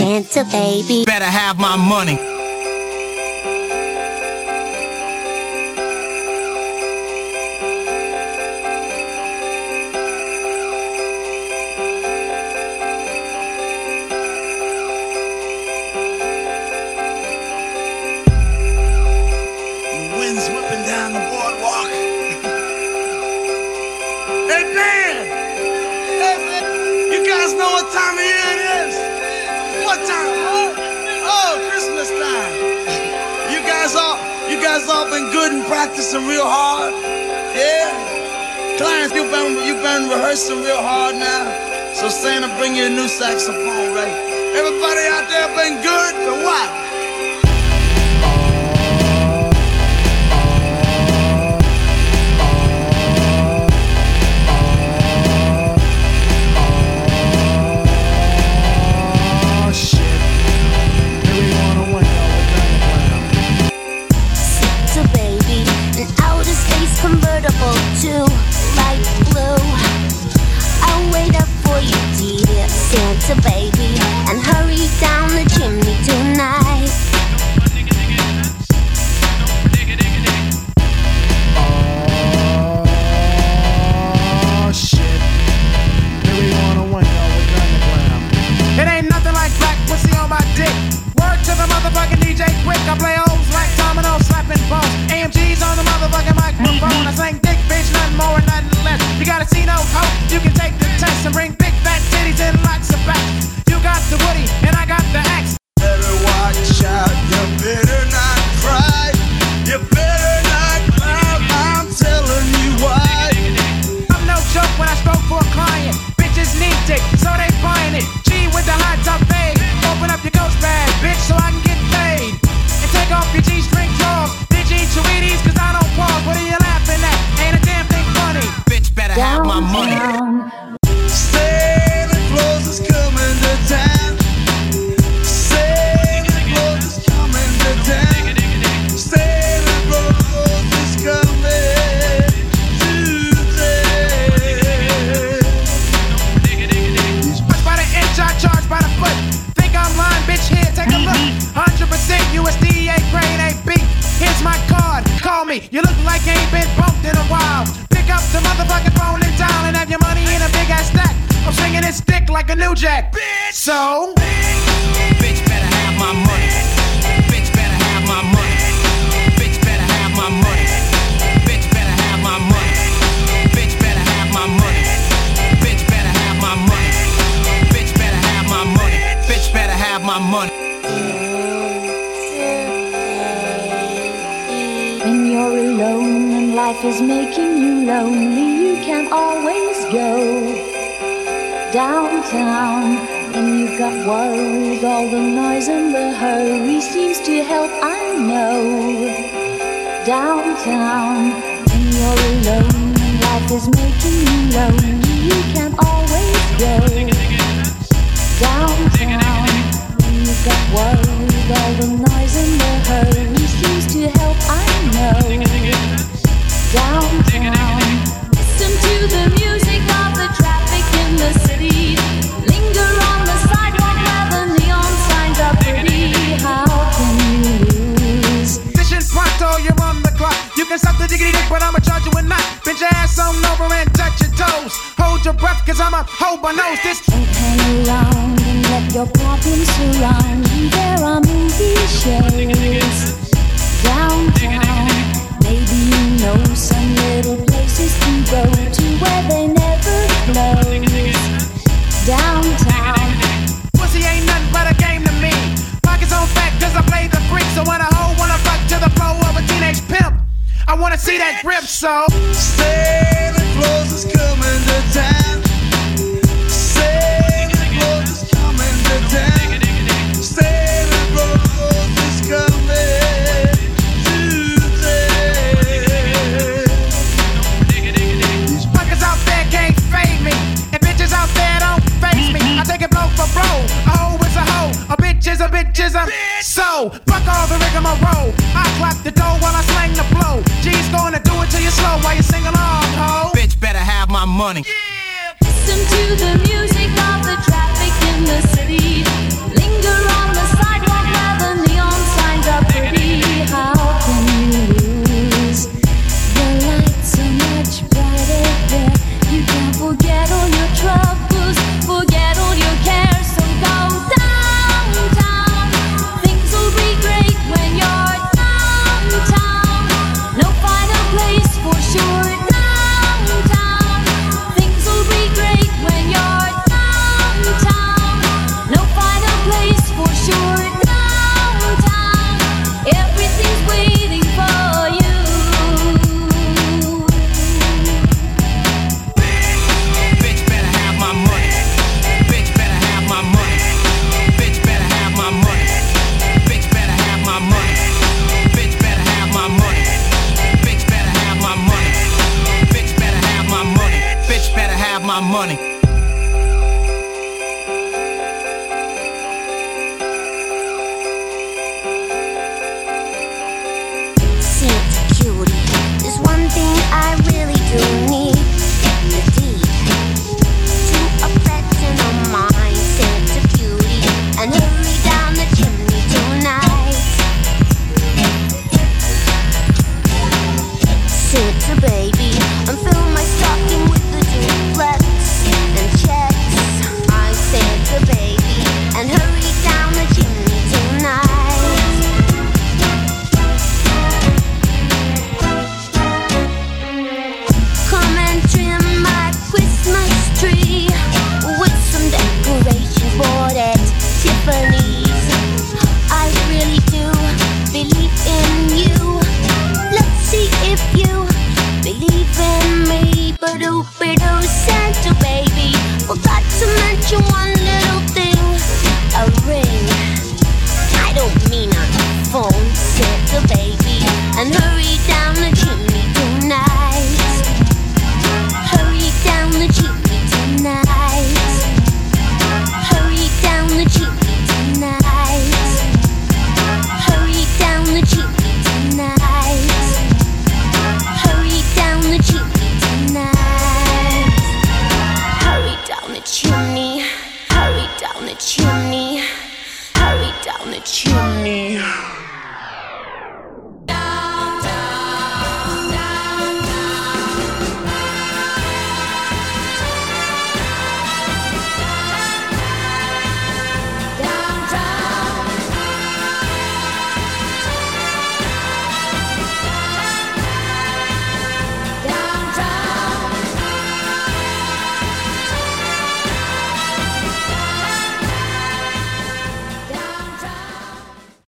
Santa baby, better have my money. All been good and practicing real hard. Yeah. Clients, you've been rehearsing real hard now. So Santa bring you a new saxophone, right? Everybody out there been good for what? convertible to light blue. I'll wait up for you, dear Santa baby, and hurry down the chimney tonight. Oh shit, here we wanna win, y'all with underground. It ain't nothing like black pussy on my dick. Word to the motherfucking DJ quick. I play O's like domino, slapping bones. AMG's on the motherfucking microphone. I sing dick, bitch, nothing more and nothing less. You gotta see no hope, you can take the test and bring big fat titties and lots of backs. You got the woody and I got the axe. Better watch out, you better not cry. You better not cry, I'm telling you why. I'm no joke when I stroke for a client. Bitches need dick, so they buying it. G with the hot top fade. Open up your ghost bag, bitch, so I can get paid. And take off your G-string drawers. Did you eat your Wheaties? Cause I don't pause. What are you laughing at? Ain't a damn thing funny. Bitch better have my money. Santa Claus is coming to town. Santa Claus is coming to town. Santa Claus is coming today. Watch by the inch, I charge by the foot. Think I'm lying, bitch, here, take a look. 100% USDA grade AB. Here's my card, call me. You look like you ain't been bumped in a while. Pick up the motherfucking phone and dial and have your money in a big ass stack. I'm swinging this stick like a new jack. Bitch. So, bitch better have my money. Bitch better have my money. Bitch better have my money. Bitch better have my money. Bitch better have my money. Bitch better have my money. Bitch better have my money. Bitch better have my money. When you're alone and life is making you lonely, you can always go downtown. When you've got worries, all the noise and the hurry seems to help, I know. Downtown, when you're alone and life is making you lonely, you can always go downtown. When you've got worries, all the noise and the hurry seems to help, I know. Downtown, listen to the music of the traffic in the city. Linger on the sidewalk where the neon signs are pretty. How can you lose? Mission pronto, you're on the clock. You can stop the diggity dick, but I'ma charge you a knot. Bend your ass on over and touch your toes. Hold your breath, cause I'm a hoe by nose. This don't hang around and let your problems surround you. There are movie shows downtown. Maybe you know some little places to go to where they never close. Downtown, pussy ain't nothing but a game to me. Pockets on fat cause I play the freak. So when a hoe wanna rock to the flow of a teenage pimp, I wanna see that grip, so Santa Claus is coming to town. Santa Claus is coming to town. Santa Claus is coming today. these fuckers out there can't fade me, and bitches out there don't face me. I take it blow for blow. A hoe is a hoe, a bitch is a bitch is a so fuck all the rigmarole. I clap the dough while I slang the blow. G's gonna do it till you slow while you sing along, ho. Bitch better have my money. listen to the music of the traffic in the city. Linger journey, the deed to a platinum mind, sense of beauty, and